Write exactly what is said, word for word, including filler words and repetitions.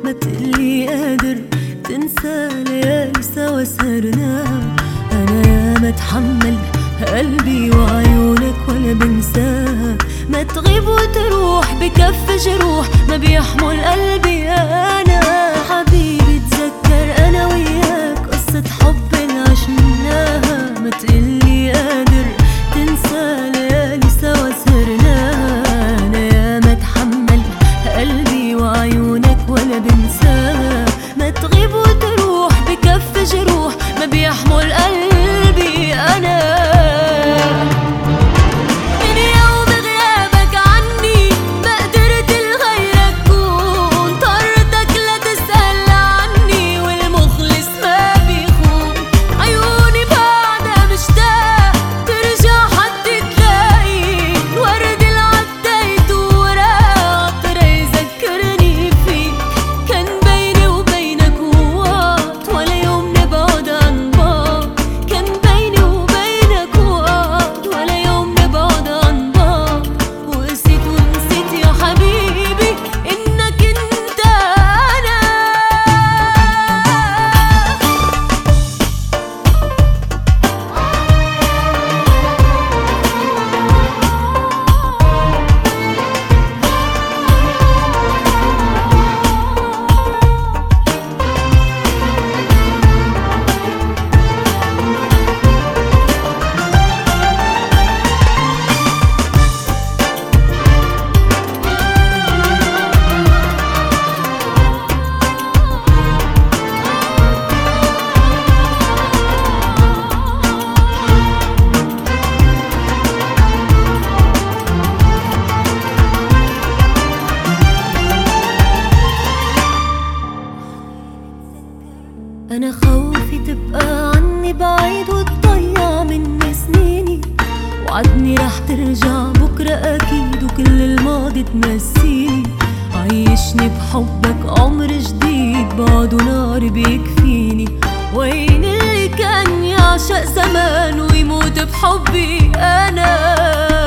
ما تقلي قادر تنسى ليالي سوا سهرناها. أنا يا ما اتحمل قلبي وعيونك ولا بنساها. ما تغيب وتروح بكف جروح ما بيحمل قلبي. أنا حبيبي تذكر أنا وياك قصة حب عشناها. ما تقلي قادر تنسى ليالي سوا سهرناها. أنا يا ما اتحمل قلبي وعيونك ولا بنساها. ما تغيب وتروح بكف جروح ما بيحمل قلبي. أنا أنا خوفي تبقى عني بعيد وتضيع مني سنيني. وعدني رح ترجع بكرة أكيد وكل الماضي تنسيني. عيشني بحبك عمر جديد بعده نار بيكفيني. وين اللي كان يعشق زمان ويموت بحبي أنا؟